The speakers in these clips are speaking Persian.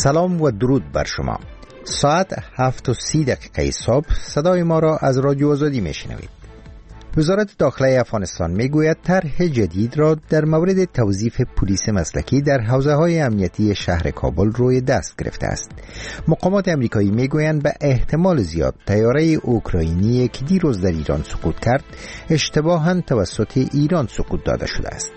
سلام و درود بر شما. ساعت 7:30 صبح صدای ما را از رادیو آزادی میشنوید. وزارت داخله افغانستان میگوید طرح جدید را در مورد توظیف پلیس مسلکی در حوزه‌های امنیتی شهر کابل روی دست گرفته است. مقامات امریکایی میگویند به احتمال زیاد طیاره اوکراینی که دیروز در ایران سقوط کرد اشتباهاً توسط ایران سقوط داده شده است.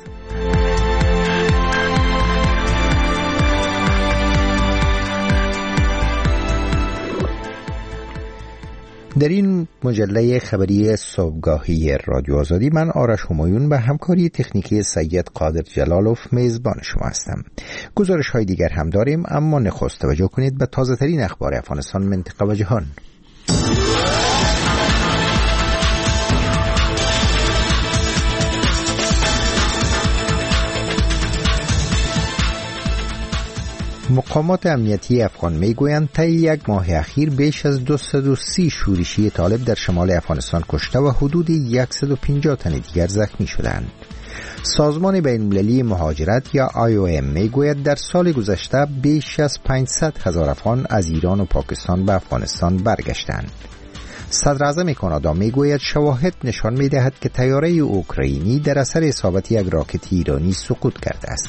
در این مجله خبری صبحگاهی رادیو آزادی من آرش همایون به همکاری تکنیکی سید قادر جلالوف میزبان شما هستم. گزارش های دیگر هم داریم، اما نخست توجه کنید به تازه ترین اخبار افغانستان، منطقه و جهان. مقامات امنیتی افغان میگویند طی یک ماه اخیر بیش از 230 شورشی طالب در شمال افغانستان کشته و حدود 150 تن دیگر زخمی شدند. سازمان بین‌المللی مهاجرت یا IOM میگوید در سال گذشته بیش از 500,000 افغان از ایران و پاکستان به افغانستان برگشتند. صدر اعظم کانادا میگوید شواهد نشان میدهد که طیاره اوکراینی در اثر اصابت یک راکت ایرانی سقوط کرده است.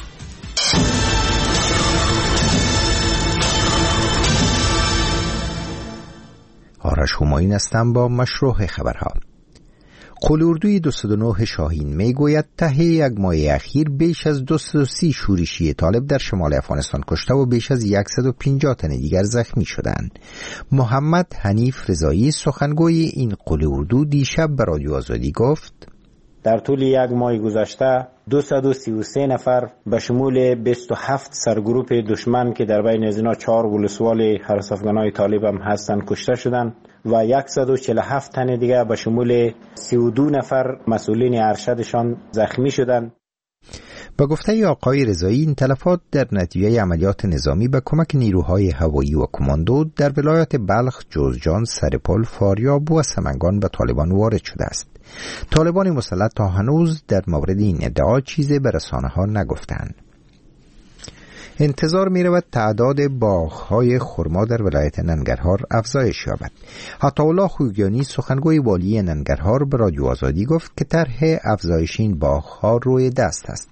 آرش همایون هستم با مشروع خبرها. قول اردوی 209 شاهین میگوید ته یک ماه اخیر بیش از 230 شورشی طالب در شمال افغانستان کشته و بیش از 150 تن دیگر زخمی شدند. محمد حنیف رضایی سخنگوی این قول اردو دیشب به رادیو آزادی گفت در طول یک ماه گذشته 233 نفر به شمول 27 سرگروپ دشمن که در بین از اینا 4 ولسوال حرس افغانای طالب هم هستند کشته شدند و 147 تن دیگه به شمول 32 نفر مسئولین ارشدشان زخمی شدند. با گفته آقای رضایی این تلفات در نتیجه عملیات نظامی به کمک نیروهای هوایی و کماندو در ولایت بلخ، جوزجان، سرپل، فاریاب و سمنگان به طالبان وارد شده است. طالبان مسلط تا هنوز در مورد این ادعا چیزی به رسانه‌ها نگفتند. انتظار می‌رود تعداد باغ‌های خرما در ولایت ننگرهار افزایش یابد. عطاالله خوگیانی سخنگوی والی ننگرهار به رادیو آزادی گفت که طرح افزایش این باغ‌ها روی دست است.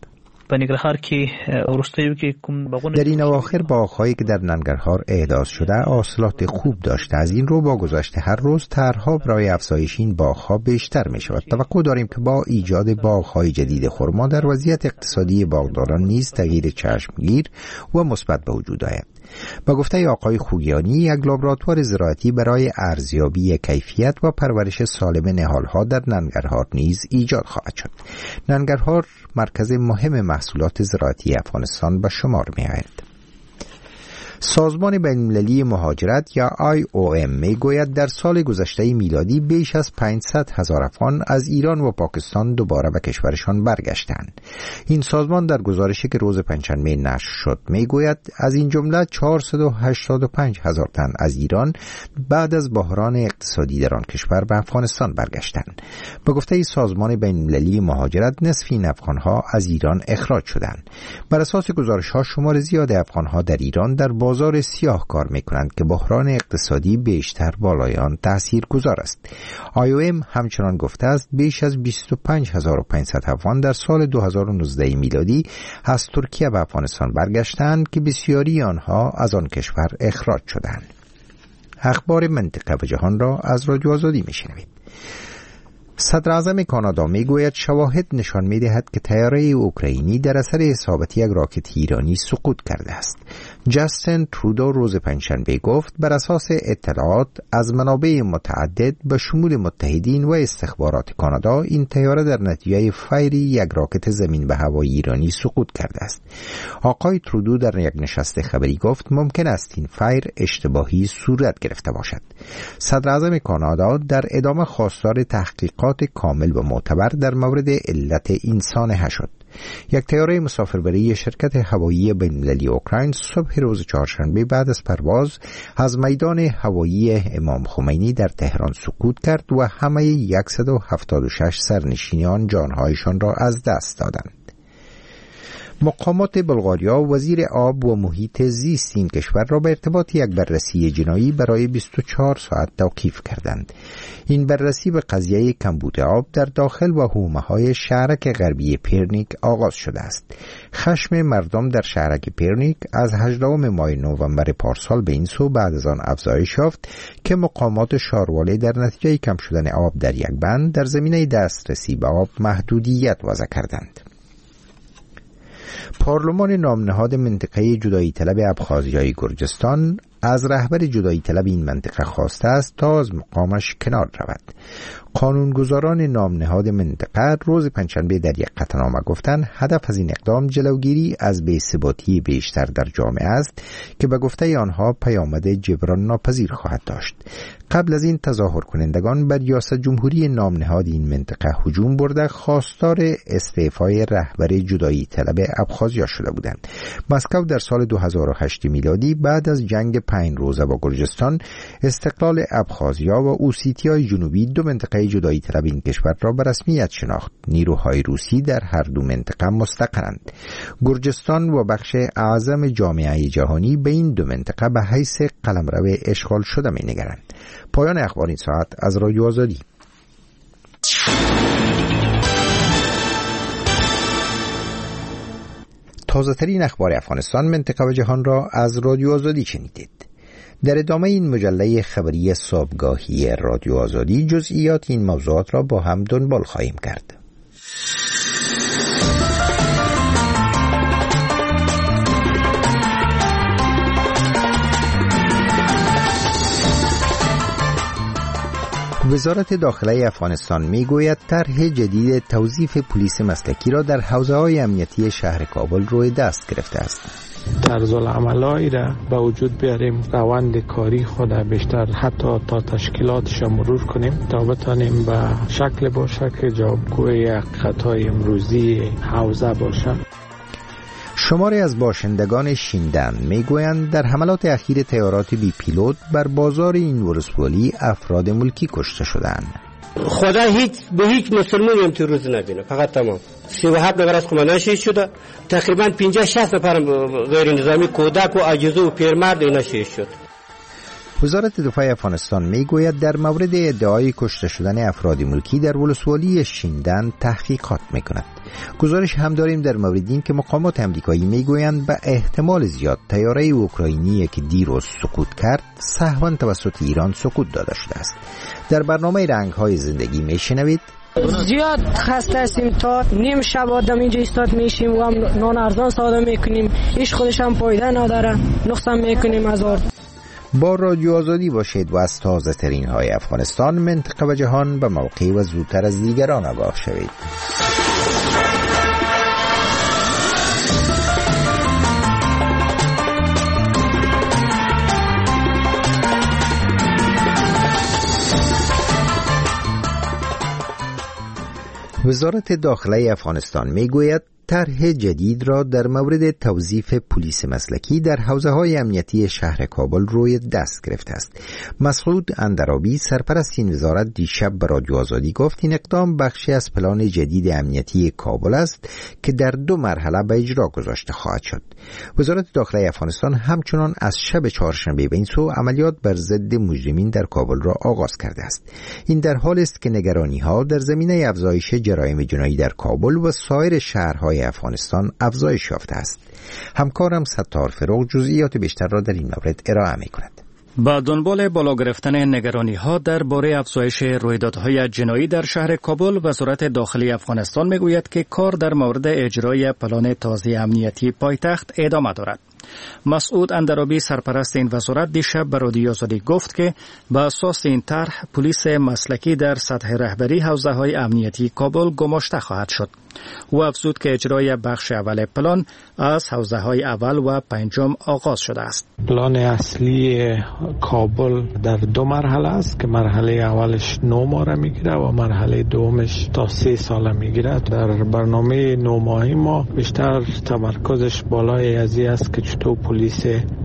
در این اواخر باغ‌هایی که در ننگرهار احداث شده حاصلات خوب داشته. از این رو با گذشت هر روز طرح‌ها برای افزایش این باغ‌ها بیشتر می‌شود. توقع داریم که با ایجاد باغ‌های جدید خرما در وضعیت اقتصادی باغداران نیز تغییر چشمگیر و مثبت به وجود آید. با گفته آقای خوگیانی یک لابراتوار زراعتی برای ارزیابی کیفیت و پرورش سالم نهال‌ها در ننگرهار نیز ایجاد خواهد شد. ننگرهار مرکز مهم محصولات زراعتی افغانستان به شمار می‌آید. سازمان بین‌المللی مهاجرت یا IOM میگوید در سال گذشته میلادی بیش از 500,000 افغان از ایران و پاکستان دوباره به کشورشان برگشتند. این سازمان در گزارشی که روز پنجشنبه نشر شد میگوید از این جمله 485,000 تن از ایران بعد از بحران اقتصادی در آن کشور به افغانستان برگشتند. به گفته سازمان بین‌المللی مهاجرت نصف این افغان‌ها از ایران اخراج شدند. بر اساس گزارش‌ها شمار زیاد افغان‌ها در ایران در بازار سیاه کار میکنند که بحران اقتصادی بیشتر بالای آن تاثیرگذار است. IOM همچنان گفته است بیش از 25,500 افغان در سال 2019 میلادی از ترکیه به افغانستان برگشتند که بسیاری آنها از آن کشور اخراج شدند. اخبار منطقه و جهان را از رادیو آزادی میشنوید. صدر اعظم کانادا میگوید شواهد نشان میدهد که طیاره اوکراینی در اثر اصابت یک راکت ایرانی سقوط کرده است. جاستین ترودو روز پنجشنبه گفت بر اساس اطلاعات از منابع متعدد به شمول متحدین و استخبارات کانادا این طیاره در نتیجه فیر یک راکت زمین به هوایی ایرانی سقوط کرده است. آقای ترودو در یک نشست خبری گفت ممکن است این فیر اشتباهی صورت گرفته باشد. صدر اعظم کانادا در ادامه خواستار تحقیقات کامل و معتبر در مورد علت این سانحه شد. یک طیاره مسافربری شرکت هوایی بین‌المللی اوکراین صبح روز چهارشنبه بعد از پرواز از میدان هوایی امام خمینی در تهران سقوط کرد و همه 176 سرنشینان جانهایشان را از دست دادند. مقامات بلغاریا وزیر آب و محیط زیست این کشور را به ارتباط یک بررسی جنایی برای 24 ساعت توقیف کردند. این بررسی به قضیه کمبود آب در داخل و حومه‌های شهرک غربی پیرنیک آغاز شده است. خشم مردم در شهرک پیرنیک از 18 ماه نوامبر پارسال به این سو بعد از آن افزایش یافت که مقامات شارواله در نتیجه کم شدن آب در یک بند در زمینه دسترسی به آب محدودیت وضع کردند. پارلمان نامنهاد منطقه جدایی طلب ابخازیای گرجستان از رهبر جدایی طلب این منطقه خواسته است تا از مقامش کنار رود. قانونگذاران نامنهاد منطقه روز پنجشنبه در یک قطعنامه گفتند هدف از این اقدام جلوگیری از بی‌ثباتی بیشتر در جامعه است که به گفته آنها پیامد جبران ناپذیر خواهد داشت. قبل از این تظاهر کنندگان بر ریاست جمهوری نامنهاد این منطقه هجوم برده خواستار استعفای رهبر جدایی طلب ابخازیا شده بودند. مسکو در سال 2008 میلادی بعد از جنگ 5 روزه با گرجستان استقلال ابخازیا و اوسیتیای جنوبی دو منطقه جدایی طلب این کشور را به رسمیت شناخت. نیروهای روسی در هر دو منطقه مستقرند. گرجستان و بخش اعظم جامعه جهانی به این دو منطقه به حیث قلمرو اشغال شده می‌نگرند. پایان اخبار این ساعت از رادیو آزادی. تازه ترین اخبار افغانستان، منطقه و جهان را از رادیو آزادی شنیدید. در ادامه این مجله خبری صبحگاهی رادیو آزادی جزئیات این موضوعات را با هم دنبال خواهیم کرد. وزارت داخله افغانستان میگوید طرح جدید توظیف پلیس مسلکی را در حوزه‌های امنیتی شهر کابل روی دست گرفته است. طرزالعملایی را به وجود بیاریم، روند کاری خود بیشتر حتی تا تشکیلاتش مرور کنیم تا بتانیم به شکل باشه که جوابگوی حقیقت‌های امروزی حوزه باشه. شماری از باشندگان شیندن میگویند در حملات اخیر طیارات بی پیلوت بر بازار این ولسوالی افراد ملکی کشته شدند. خدا به هیچ مسلمانی هم تو روز نبینه، فقط تمام 37 نفر از خمینی شهید شده، تقریبا 50-60 نفر غیر نظامی کودک و عاجزه و پیرمرد اینا شهید شد. وزارت دفاع افغانستان میگوید در مورد ادعای کشته شدن افراد ملکی در ولسوالی شیندن تحقیقات میکند. گزارش هم داریم در مورد این که مقامات امریکایی میگویند به احتمال زیاد طیاره اوکراینی که دیروز سقوط کرد سهواً توسط ایران سقوط داده شده است. در برنامه رنگ‌های زندگی میشنوید زیاد خسته هستیم، تا نیم شب آدم اینجا استاد میشیم و هم نان ارزان ساده میکنیم، هیچ خودش هم فایده نداره، نقصان میکنیم از آرد. با رادیو آزادی باشید و از تازه ترین های افغانستان، منطقه و جهان به موقع و زودتر از دیگران آگاه شوید. وزارت داخله افغانستان میگوید طرح جدید را در مورد توظیف پلیس مسلکی در حوزه‌های امنیتی شهر کابل روی دست گرفته است. مسعود اندرابی سرپرست این وزارت دیشب به رادیو آزادی گفت این اقدام بخشی از پلان جدید امنیتی کابل است که در 2 مرحله به اجرا گذاشته خواهد شد. وزارت داخله افغانستان همچنان از شب چهارشنبه به این سو عملیات بر ضد مجرمین در کابل را آغاز کرده است. این در حالی است که نگرانی‌ها در زمینه افزایش جرایم جنایی در کابل و سایر شهرهای افغانستان افزایش یافته است. همکارم ستار فروغ جزئیات بیشتر را در این مورد ارائه می‌کند. با دنبال بالا گرفتن نگرانی‌ها درباره افزایش رویدادهای جنایی در شهر کابل، وزارت داخلی افغانستان میگوید که کار در مورد اجرای پلان تازه امنیتی پایتخت ادامه دارد. مسعود اندرابی سرپرست این وزارت دیشب به رادیو آزادی گفت که به اساس این طرح پلیس مسلکی در سطح رهبری حوزه‌های امنیتی کابل گماشته خواهد شد. او افزود که اجرای بخش اول پلان از حوزه‌های اول و 5 آغاز شده است. پلان اصلی کابل در 2 مرحله است که مرحله اولش 9 ماه میگیره و مرحله دومش تا 3 سال میگیره. در برنامه 9 ماهی ما بیشتر تمرکزش بالای ازی است که چطور پلیس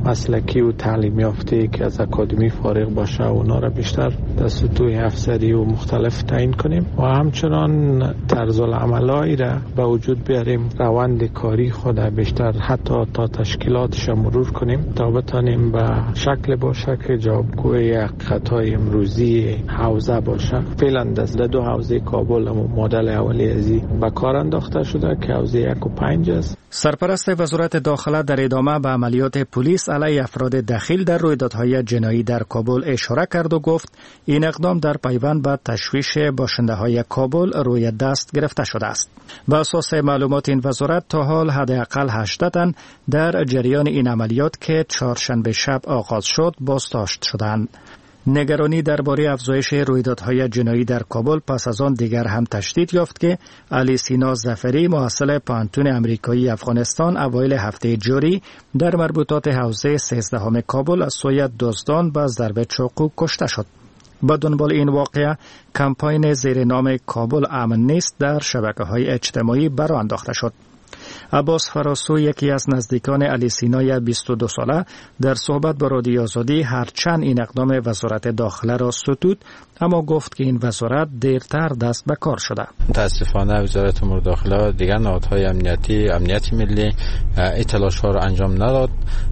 مسلکی و تعلیم یافته که از اکادمی فارغ باشه اونا را بیشتر در سطوح افسری و مختلف تعیین کنیم و همچنان طرز العملایی را به وجود بیاریم، روند کاری خود بیشتر حتی تا تشکیلاتش مرور کنیم تا بتانیم به شکل باشه که جوابگوی یک خطای امروزی حوزه باشه. فعلا در دو حوزه کابل مدل اولی ازی به کار انداخته شده که حوزه 1 و 5 است. سرپرست وزارت داخله در ادامه به عملیات پلیس علیه افراد دخیل در رویدادهای جنایی در کابل اشاره کرد و گفت این اقدام در پیوند به تشویش باشنده‌های کابل روی دست گرفته شده است. به اساس معلومات این وزارت تا حال حداقل 8 تن در جریان این عملیات که چهارشنبه شب آغاز شد بازداشت شدند. نگرانی درباره افزایش رویدادهای جنایی در کابل پس از آن دیگر هم تشدید یافت که علی سینا ظفری محصل پانتون امریکایی افغانستان اوایل هفته جاری در مربوطات حوزه 13 کابل از سوی دزدان با ضرب چاقو کشته شد. با دنبال این واقعه کمپاین زیر نام کابل امن نیست در شبکه‌های اجتماعی برآ انداخته شد. عباس فراسو یکی از نزدیکان علی سینای 22 ساله در صحبت با رادیو آزادی هرچند این اقدام وزارت داخله را ستود اما گفت که این وزارت دیرتر دست به کار شده. متاسفانه وزارت امور داخله دیگر نهادهای امنیت ملی تلاش‌ها را انجام نداد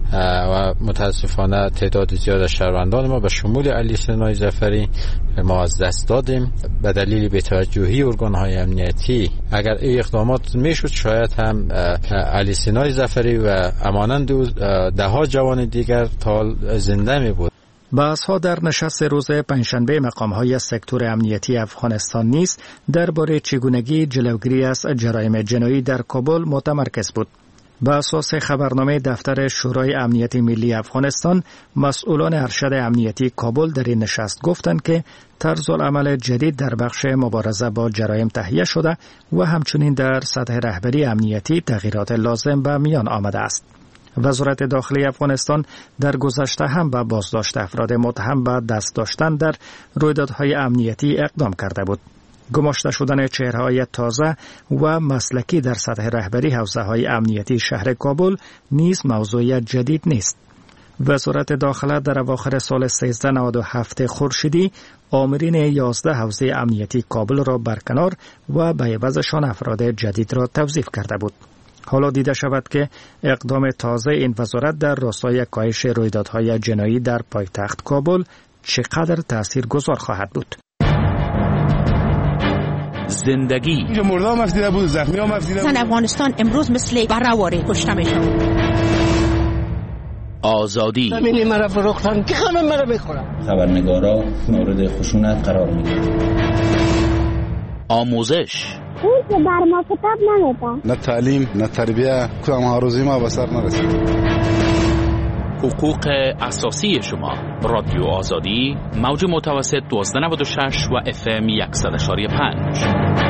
و متاسفانه تعداد زیاد از شهروندان ما به شمول علی سینای ظفری ما از دست دادیم به دلیل بی‌توجهی ارگان‌های امنیتی. اگر این اقدامات میشد شاید هم علی سینای ظفری و امانند ده ها جوان دیگر تا زنده می بود. بحث‌ها در نشست روز پنجشنبه مقام‌های سکتور امنیتی افغانستان نیز درباره چگونگی جلوگیری از جرایم جنایی در کابل متمرکز بود. به اساس خبرنامه دفتر شورای امنیت ملی افغانستان، مسئولان ارشد امنیتی کابل در این نشست گفتند که طرز العمل جدید در بخش مبارزه با جرایم تهیه شده و همچنین در سطح رهبری امنیتی تغییرات لازم به میان آمده است. وزارت داخلی افغانستان در گذشته هم به بازداشت افراد متهم به دست داشتن در رویدادهای امنیتی اقدام کرده بود. گماشته شدن چهره‌های تازه و مسلکی در سطح رهبری حوزه‌های امنیتی شهر کابل نیز موضوع جدید نیست. وزارت داخله در اواخر سال 1397 خورشیدی آمرین 11 حوزه امنیتی کابل را برکنار و به عوضشان افراد جدید را توظیف کرده بود. حالا دیده شود که اقدام تازه این وزارت در راستای کاهش رویدادهای جنایی در پایتخت کابل چقدر تاثیرگذار خواهد بود. زندگی مردم مفیده بود، زخمی ها مفیده بود. افغانستان امروز مثل برآواره کشته میشن. آزادی زمینی مرا فروختن که همه مرا بخورن. خبرنگارا مورد خشونت قرار میگیرن. آموزش اون که بر ما کتاب نمیدن. نه تعلیم نه تربیه کدام هاروزی ما به سر نرسید. حقوق اساسی شما. رادیو آزادی موج متوسط 1296 و FM 100.5.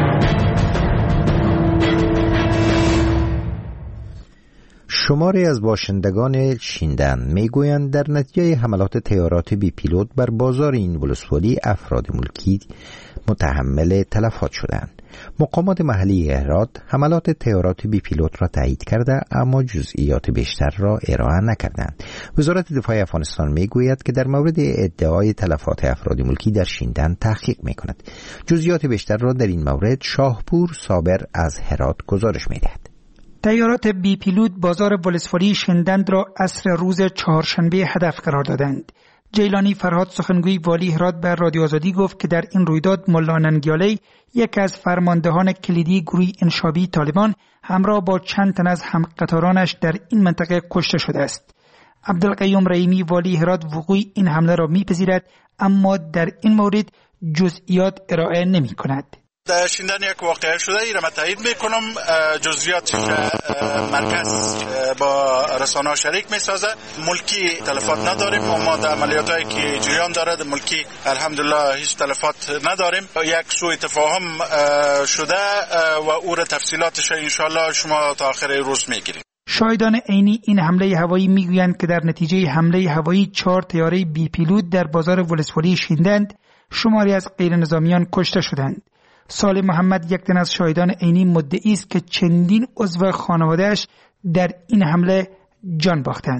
شماری از باشندگان شیندن میگویند در نتیجه حملات طیارات بی پیلوت بر بازار این ولسوالی افراد ملکی متحمل تلفات شدند. مقامات محلی هرات حملات طیارات بی پیلوت را تایید کرده اما جزئیات بیشتر را ارائه نکردند. وزارت دفاع افغانستان میگوید که در مورد ادعای تلفات افراد ملکی در شیندن تحقیق میکند. جزئیات بیشتر را در این مورد شاهپور صابر از هرات گزارش میدهد. طیارات بی پیلوت بازار ولسوالی شیندند را عصر روز چهارشنبه هدف قرار دادند. جیلانی فرهاد سخنگوی والی هرات بر رادیو آزادی گفت که در این رویداد ملا ننگیالی یک از فرماندهان کلیدی گروه انشابی طالبان همراه با چند تن از همقطارانش در این منطقه کشته شده است. عبدالقیوم رحیمی والی هرات وقوع این حمله را میپذیرد اما در این مورد جزئیات ارائه نمی‌کند. در شیندن یک واقعه شده ای را من تایید میکنم. جزئیاتش مرکز با رسانه‌ها شریک میسازه. ملکی تلفات نداریم اما در عملیاتایی که جریان دارد ملکی الحمدلله هیچ تلفات نداریم. یک سوء تفاهم شده و او را تفصیلاتش انشالله شما تا آخر روز میگیریم. شاهدان عینی این حمله هوایی میگویند که در نتیجه حمله هوایی 4 طیاره بی پیلوت در بازار ولسوالی شیندند، شماری از غیر نظامیان کشته شدند. سال محمد یک تن از شاهدان عینی مدعی است که چندین عضو خانواده‌اش در این حمله جان باختند.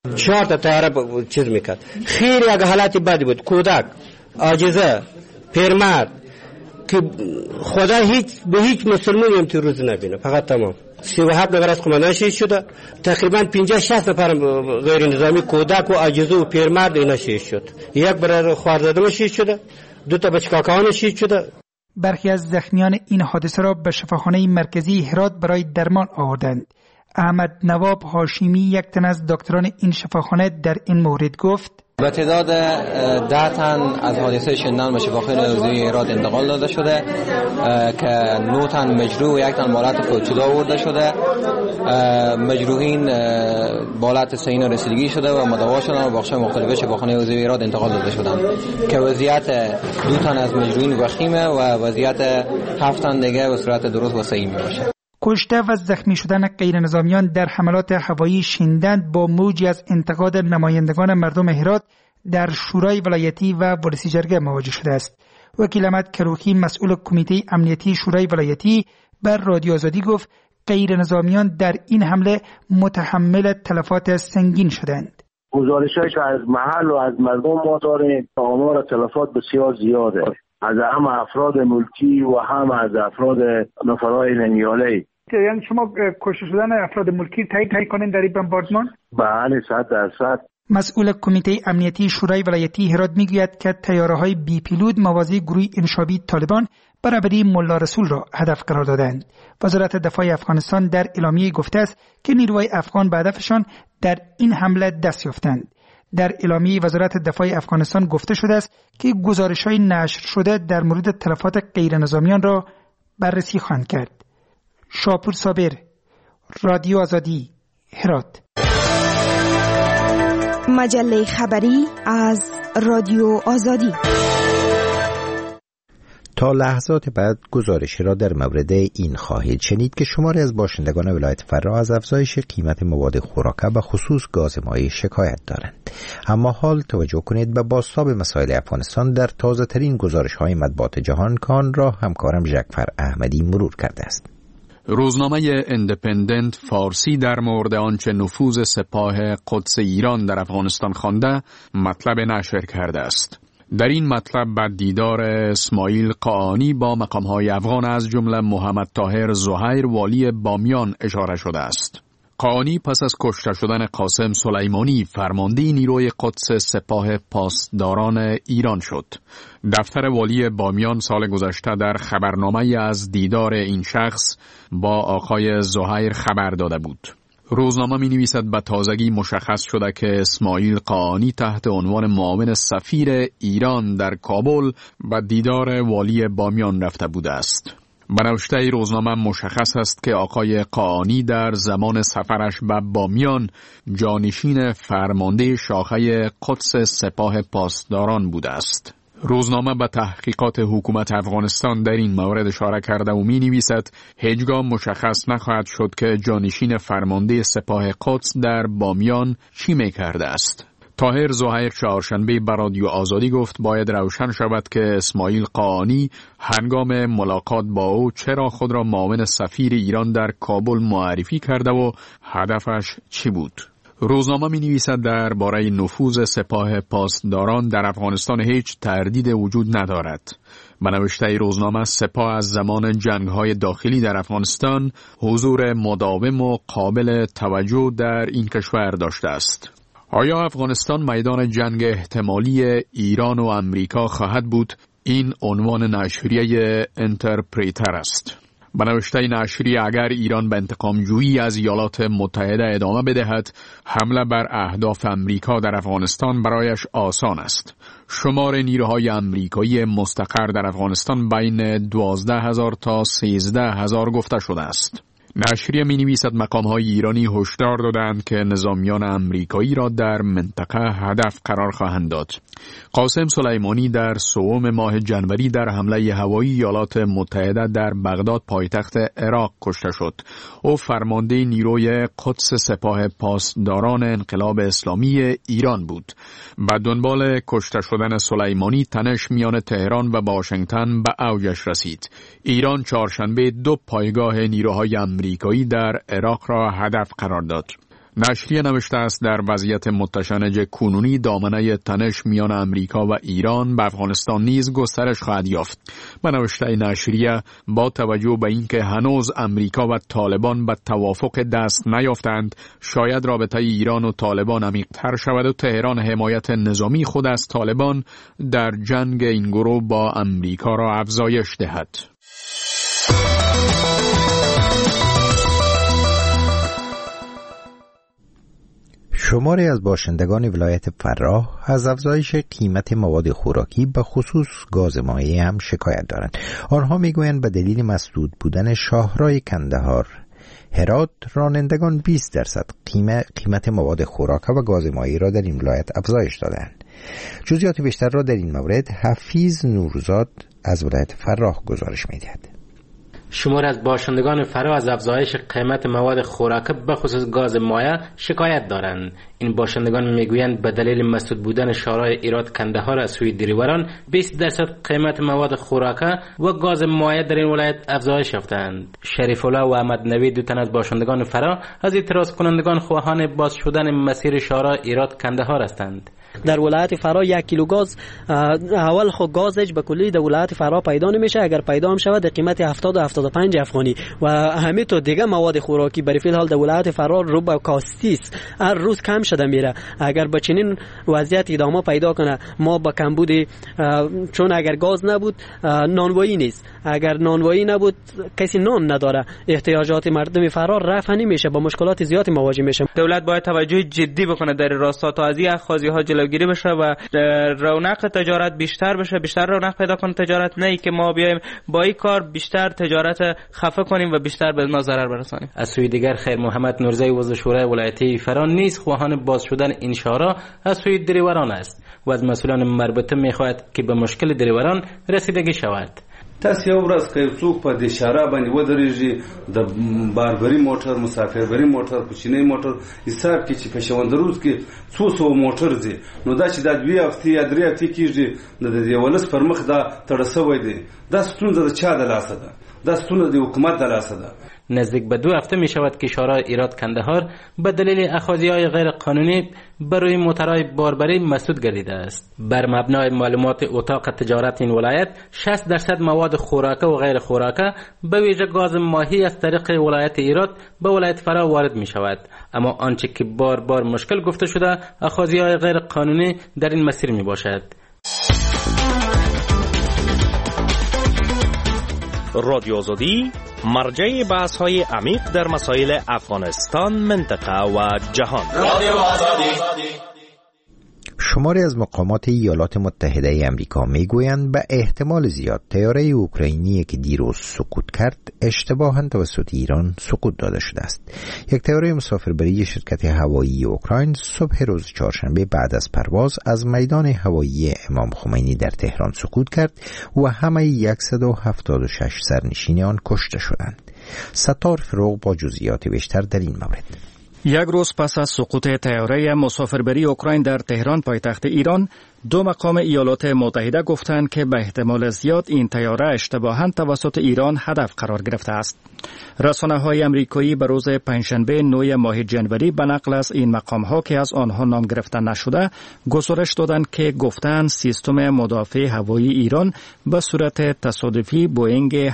4 تا طیاره چیز میکرد. خیلی یک حالت بدی بود. کودک، عاجزه، پیرمرد که خدا به هیچ مسلمانی هم تو روز نبینه. فقط تمام 37 نفر از قماندان شهید شده. تقریبا 50-60 نفر غیر نظامی کودک و عاجزه و پیرمرد اینا شهید شد. یک برادر خواهرزاده شهید شده، 2 تا بچه کاکاوان شهید شده. برخی از زخمیان این حادثه را به شفاخانه مرکزی هرات برای درمان آوردند. احمد نواب هاشمی، یک تن از دکتران این شفاخانه، در این مورد گفت: به تعداد 10 تن از حادثه شنیدن به شفاخانه عضوی هرات انتقال داده شده که 9 تن مجروح و 1 تن بالات فوت‌شده آورده شده. مجروحین بالات سین رسیدگی شده و مداوا شدن و بخش مختلف شفاخانه عضوی هرات انتقال داده شدند که وضعیت 2 تن از مجروحین وخیمه و وضعیت 7 تن دیگه به صورت درست و صحیح میباشه. کشته و زخمی شدن غیر نظامیان در حملات هوایی شیندند با موجی از انتقاد نمایندگان مردم هرات در شورای ولایتی و ولسی جرگه مواجه شده است. وکیل احمد کروخی، مسئول کمیته امنیتی شورای ولایتی، بر رادیو آزادی گفت غیر نظامیان در این حمله متحمل تلفات سنگین شدند. گزارش‌هایی که از محل و از مردم ما داریم، آمار تلفات بسیار زیاده، از هم افراد ملکی و هم از افراد نفرای نمیاله. یعنی شما کشته شدن افراد ملکی تایید کنین در این بمباردمان؟ بله 100%. مسئول کمیته امنیتی شورای ولایتی هرات میگوید که طیاره‌های بی پیلوت موازی گروه انشابی طالبان برابری ملا رسول را هدف قرار دادند. وزارت دفاع افغانستان در اعلامیه گفته است که نیروهای افغان به هدفشان در این حمله دست یافتند. در اعلامیه وزارت دفاع افغانستان گفته شده است که گزارش‌های نشر شده در مورد تلفات غیر نظامیان را بررسی خواهند کرد. شاپور صابر، رادیو آزادی، هرات. مجله خبری از رادیو آزادی. تا لحظات بعد گزارشی را در مورد این خواهید شنید که شماری از باشندگان ولایت فرا از افزایش قیمت مواد خوراکه و خصوص گاز مایع شکایت دارند. اما حال توجه کنید به بازتاب مسائل افغانستان در تازه ترین گزارش های مطبوعات جهان که آن را همکارم جعفر احمدی مرور کرده است. روزنامه اندپندنت فارسی در مورد آنچه نفوذ سپاه قدس ایران در افغانستان خوانده مطلب نشر کرده است. در این مطلب بعد دیدار اسماعیل قاآنی با مقام‌های افغان از جمله محمد طاهر زهیر والی بامیان اشاره شده است. قاآنی پس از کشته شدن قاسم سلیمانی فرمانده نیروی قدس سپاه پاسداران ایران شد. دفتر والی بامیان سال گذشته در خبرنامه از دیدار این شخص با آقای زهیر خبر داده بود. روزنامه می نویسد به تازگی مشخص شده که اسماعیل قاآنی تحت عنوان معاون سفیر ایران در کابل به دیدار والی بامیان رفته بوده است. به نوشته روزنامه مشخص است که آقای قاآنی در زمان سفرش به بامیان جانشین فرمانده شاخه قدس سپاه پاسداران بوده است. روزنامه به تحقیقات حکومت افغانستان در این مورد اشاره کرده و می نویسد هیچگاه مشخص نخواهد شد که جانشین فرمانده سپاه قدس در بامیان چی می کرده است. طاهر زهیر چهارشنبه به رادیو آزادی گفت باید روشن شود که اسماعیل قاآنی هنگام ملاقات با او چرا خود را معاون سفیر ایران در کابل معرفی کرده و هدفش چی بود. روزنامه می نویسد درباره نفوذ سپاه پاسداران در افغانستان هیچ تردید وجود ندارد. به نوشته روزنامه سپاه از زمان جنگ‌های داخلی در افغانستان حضور مداوم و قابل توجه در این کشور داشته است. آیا افغانستان میدان جنگ احتمالی ایران و امریکا خواهد بود؟ این عنوان نشریه انترپریتر است. به نوشته نشریه اگر ایران به انتقام‌جویی از ایالات متحده ادامه بدهد، حمله بر اهداف امریکا در افغانستان برایش آسان است. شمار نیروهای امریکایی مستقر در افغانستان بین 12,000 تا 13,000 گفته شده است. نشریه می نویسد مقام‌های ایرانی هشدار دادند که نظامیان امریکایی را در منطقه هدف قرار خواهند داد. قاسم سلیمانی در سوم ماه جنوری در حمله هوایی ایالات متحده در بغداد پایتخت عراق کشته شد. او فرمانده نیروی قدس سپاه پاسداران انقلاب اسلامی ایران بود. به دنبال کشته شدن سلیمانی تنش میان تهران و واشنگتن به اوجش رسید. ایران چهارشنبه 2 پایگاه نیروهای امریکایی در عراق را هدف قرار داد. نشریه نوشته است در وضعیت متشنج کنونی دامنه تنش میان امریکا و ایران به افغانستان نیز گسترش خواهد یافت. به نوشته نشریه با توجه به اینکه هنوز امریکا و طالبان به توافق دست نیافتند، شاید رابطه ایران و طالبان عمیق‌تر شود و تهران حمایت نظامی خود از طالبان در جنگ این گروه با امریکا را افزایش دهد. شماری از باشندگان ولایت فراه از افزایش قیمت مواد خوراکی به خصوص گاز مایع هم شکایت دارند. آنها میگویند به دلیل مسدود بودن شاهراه کندهار هرات، رانندگان 20% قیمت مواد خوراک و گاز مایع را در این ولایت افزایش دادند. جزئیات بیشتر را در این مورد حفیظ نورزاد از ولایت فراه گزارش می‌دهد. شمار از باشندگان فراه از افزایش قیمت مواد خوراک به خصوص گاز مایع شکایت دارند. این باشندگان میگویند به دلیل مسدود بودن شاهراه ایرات کندهار از سوی دریوران 20% قیمت مواد خوراک و گاز مایع در این ولایت افزایش یافتند. شریف الله و احمد نوید، دو تن از باشندگان فراه، از اعتراض کنندگان خواهان باز شدن مسیر شاهراه ایرات کندهار هستند. در ولایت فراه 1 کیلو گاز اول خود گازش به کلی در ولایت فراه پیدا نمیشه، اگر پیدا هم شود در قیمت 70 و 75 افغانی و همینطور دیگه مواد خوراکی برای فی الحال در ولایت فراه رو با کاستیس هر روز کم شده میره. اگر با چنین وضعیت ادامه پیدا کنه ما با کمبود، چون اگر گاز نبود نانوایی نیست، اگر نانوایی نبود کسی نان نداره، احتیاجات مردم فراه رفع نمیشه، با مشکلات زیادی مواجه میشه. دولت باید توجه جدی بکنه در راستا تا از این اخاذی ها جلوگیری بشه و رونق تجارت بیشتر بشه، بیشتر رونق پیدا کنه تجارت، نه که ما بیایم با این کار بیشتر تجارت خفه کنیم و بیشتر به ما ضرر برسانیم. از سوی دیگر خیر محمد نورزی عضو شورای ولایتی فراه نیز خواهان باز شدن این شاهراه از سوی دریوران است و از مسئولان مربوطه میخواهد که به مشکل دریوران رسیدگی شود. تاسو یو ورځ که څوک په دې اشاره باندې ودرېږي د باربري موټر، مسافربري موټر، کوچنی موټر حساب کې چې په شوندروز کې 200 موټر دي، نو دا چې د 2 هفتې یا 3 هفتې کېږي د ولس پر مخ دا تړسوي دي. دا ستونزه د چا د لاسه ده؟ دا ستونزه د حکومت د لاسه ده. نزدیک به 2 هفته می شود که شاهراه ایرات کندهار به دلیل اخاذی‌های غیر قانونی بر روی موترهای باربری مسدود گردیده است. بر مبنای معلومات اتاق تجارت این ولایت 60% مواد خوراکه و غیر خوراکه به ویژه گاز ماهی از طریق ولایت ایرات به ولایت فراه وارد می شود. اما آنچه که بار بار مشکل گفته شده اخاذی‌های غیر قانونی در این مسیر می باشد. رادیو آزادی مرجع بحث‌های عمیق در مسائل افغانستان، منطقه و جهان. رادیو آزادی. شماری از مقامات ایالات متحده امریکا میگویند به احتمال زیاد طیاره اوکراینی که دیروز سقوط کرد اشتباهاً توسط ایران سقوط داده شده است. یک طیاره مسافربری شرکت هوایی اوکراین صبح روز چهارشنبه بعد از پرواز از میدان هوایی امام خمینی در تهران سقوط کرد و همه 176 سرنشین آن کشته شدند. ستار فروغ با جزئیات بیشتر در این مورد. یک روز پس از سقوط طیاره مسافربری اوکراین در تهران پایتخت ایران، 2 مقام ایالات متحده گفتند که به احتمال زیاد این طیاره اشتباهاً توسط ایران هدف قرار گرفته است. رسانه‌های آمریکایی به روز پنجشنبه 9 ماه جنوری به نقل از این مقام‌ها که از آنها نام گرفته نشده گزارش دادند که گفتند سیستم مدافع هوایی ایران به صورت تصادفی بوئینگ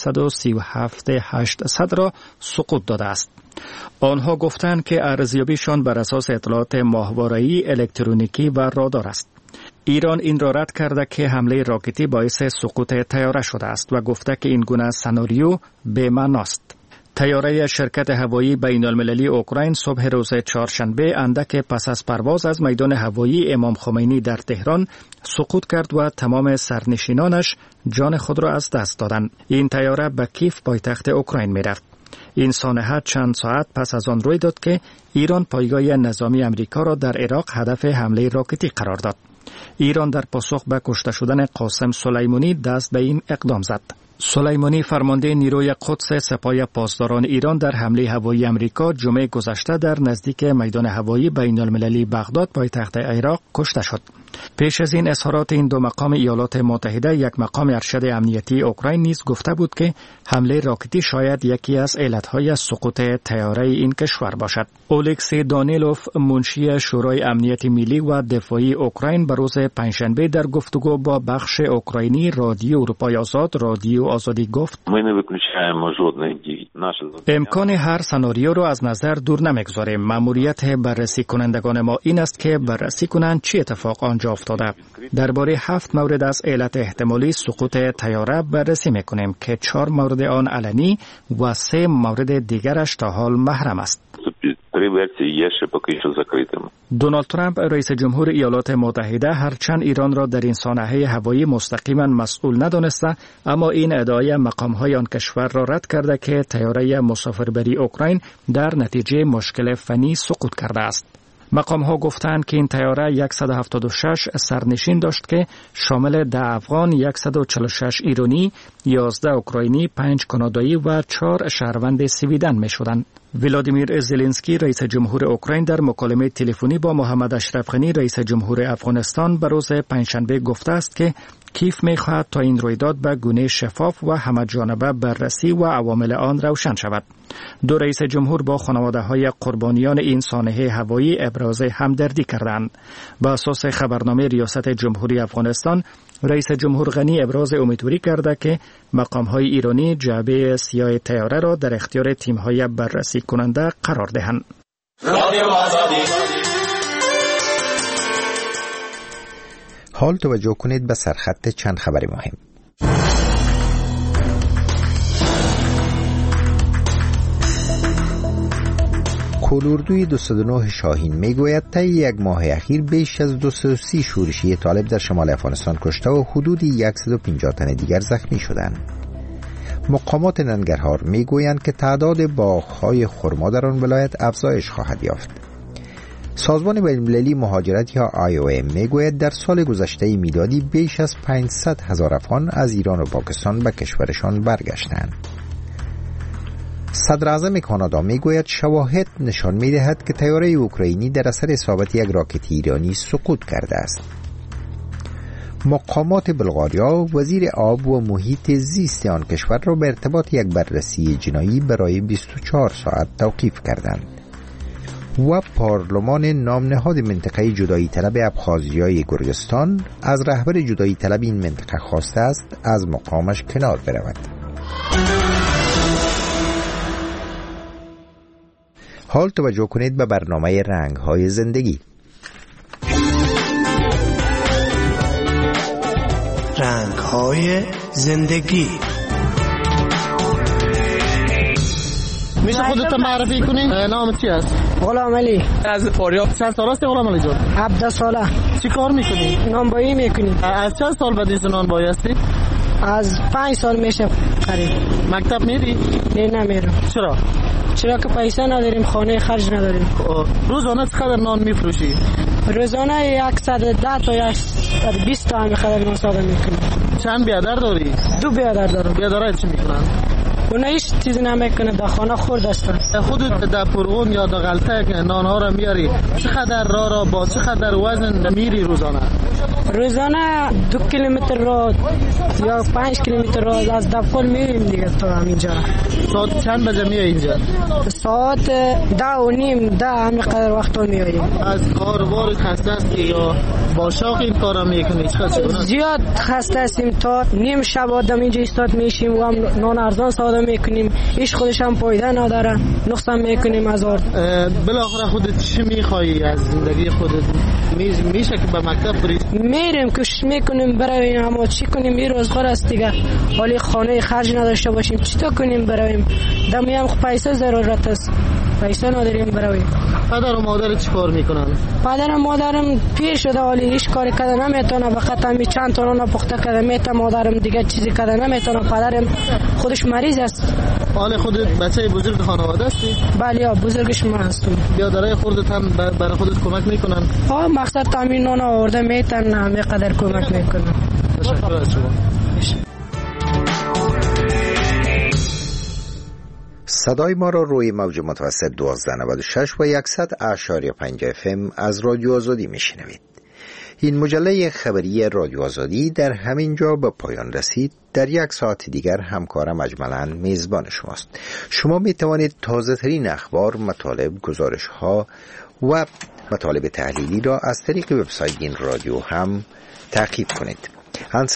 737-800 را سقوط داده است. آنها گفتند که ارزیابیشان بر اساس اطلاعات ماهواره‌ای، الکترونیکی و رادار است. ایران این را رد کرده که حمله راکتی باعث سقوط طیاره شده است و گفته که این گونه سناریو بی‌معناست. طیاره شرکت هوایی بین‌المللی اوکراین صبح روز چهارشنبه اندک پس از پرواز از میدان هوایی امام خمینی در تهران سقوط کرد و تمام سرنشینانش جان خود را از دست دادند. این طیاره به کیف پایتخت اوکراین می‌رفت. این سانحه چند ساعت پس از آن روی داد که ایران پایگاه نظامی امریکا را در عراق هدف حمله راکتی قرار داد. ایران در پاسخ به کشته شدن قاسم سلیمانی دست به این اقدام زد. سلیمانی فرمانده نیروی قدس سپاه پاسداران ایران در حمله هوایی امریکا جمعه گذشته در نزدیک میدان هوایی بین‌المللی بغداد پایتخت عراق کشته شد. پیش از این اظهارات این دو مقام ایالات متحده، یک مقام ارشد امنیتی اوکراین نیز گفته بود که حمله راکتی شاید یکی از علتهای سقوط طیاره این کشور باشد. اولکسی دانیلوف، منشی شورای امنیت ملی و دفاعی اوکراین، به روز پنجشنبه در گفتگو با بخش اوکراینی رادیو اروپای آزاد رادیو آزادی گفت: امکان هر سناریو را از نظر دور نمیگذاریم. مأموریت بررسی کنندگان ما این است که بررسی کنند چه اتفاق آنجا افتاده. درباره 7 مورد از علت احتمالی سقوط طیاره بررسی میکنیم که 4 مورد آن علنی و 3 مورد دیگرش تا حال محرم است. دونالد ترامپ رئیس جمهور ایالات متحده هرچند ایران را در این سانحه هوایی مستقیما مسئول ندانسته، اما این ادعای مقام‌های آن کشور را رد کرده که طیاره مسافربری اوکراین در نتیجه مشکل فنی سقوط کرده است. مقام‌ها گفتند که این طیاره 176 سرنشین داشت که شامل 10 افغان، 146 ایرانی، 11 اوکراینی، 5 کانادایی و 4 شهروند سویدن می‌شدند. ولادیمیر زلنسکی رئیس جمهور اوکراین در مکالمه تلفنی با محمد اشرف غنی رئیس جمهور افغانستان به روز پنجشنبه گفته است که کیف می‌خواهد تا این رویداد به گونه شفاف و همه‌جانبه بررسی و عوامل آن روشن شود. دو رئیس جمهور با خانواده‌های قربانیان این سانحه هوایی ابراز همدردی کردند. با اساس خبرنامه ریاست جمهوری افغانستان، رئیس جمهور غنی ابراز امیدواری کرده که مقام‌های ایرانی جعبه سیاه طیاره را در اختیار تیم‌های بررسی کننده قرار دهند. حال توجه کنید به سرخط چند خبر مهم. کولوردوی 209 شاهین میگوید طی یک ماه اخیر بیش از 230 شورشی طالب در شمال افغانستان کشته و حدود 150 تن دیگر زخمی شدند. مقامات ننگرهار میگویند که تعداد باغ‌های خرما در آن ولایت افزایش خواهد یافت. سازمان بین‌المللی مهاجرت یا IOM میگوید در سال گذشته میلادی بیش از 500,000 افغان از ایران و پاکستان به کشورشان برگشتند. صدر اعظم کانادا میگوید شواهد نشان میدهد که طیاره اوکراینی در اثر اصابت یک راکت ایرانی سقوط کرده است. مقامات بلغاریا وزیر آب و محیط زیست آن کشور را به ارتباط یک بررسی جنایی برای 24 ساعت توقیف کردند. و پارلمان نامنهاد منطقه جدایی طلب ابخازیای گرجستان از رهبر جدایی طلب این منطقه خواسته است از مقامش کنار برود. حال توجه کنید به برنامه رنگ‌های زندگی. رنگ‌های زندگی. میشه خودت معرفی کنی؟ نام چی است؟ غلام علی از فاریاب. چند سال است غلام علی جان؟ 17 ساله. چی کار میکنی؟ نانبایی میکنی. از چند سال بعد نانبایی هستی؟ از 5 سال میشه قریب. مکتب میری؟ نه نمیرم. چرا؟ چرا که پیسه نداریم، خانه خرج نداریم. روزانه چقدر نان میفروشی؟ روزانه 110 تا 120 تا میخرم نان ساده میکنیم. چند بیادر داری؟ 2 بیادر دارم. بیادرها چی میکنن؟ اونا هیچ چیزی نمیکنه، در خانه خورد هستن. خودت در پرغون یا در غلطه که نانها را میاری چقدر را با چقدر وزن میری روزانه؟ روزانه 2 کیلومتر را یا 5 کیلومتر را از دبقل میریم دیگه تا همینجا. ساعت چند بجه میای اینجا؟ ساعت 10:30 همینقدر وقتا میاییم. از کاروبار خسته هستی یا با شوق این کارا میکنی؟ زیاد خسته هستیم، تا نیم شب آدم اینجا استاد میشیم و هم نان ارزان ساده میکنیم، هیچ خودش هم پایده نداره، نقصان میکنیم از آرد. بالاخره خودت چی میخوایی از زندگی خودت؟ میشه که به مکتب بری؟ میریم کوشش میکنیم برویم، اما چی کنیم این روزگار است دیگه، حالی خانه خرج نداشته باشیم چطور کنیم برویم؟ دمی هم پیسه ضرورت است، پیسه نداریم برویم. پدر و مادر چی کار میکنن؟ پدر و مادرم پیر شده، حالی هیچ کاری کرده نمیتونه، فقط همی چند تا نان پخته کرده میته، مادرم دیگه چیزی کرده نمیتونه، پدرم خودش مریض است. حال خودت بچه بزرگ خانواده هستی؟ بله بزرگش من هستم. بیادرای خودت هم برای خودت کمک میکنن؟ مقصد تامین نان آورده میتن، همه قدر کمک میکنن. تشکر از شما. صدای ما را روی موج متوسط 1296 و 100.5 FM از رادیو آزادی میشنوید. این مجله خبری رادیو آزادی در همین جا به پایان رسید. در یک ساعت دیگر همکارم اجملاً میزبان شماست. شما می توانید تازه ترین اخبار، مطالب، گزارش ها و مطالب تحلیلی را از طریق وبسایت این رادیو هم تعقیب کنید.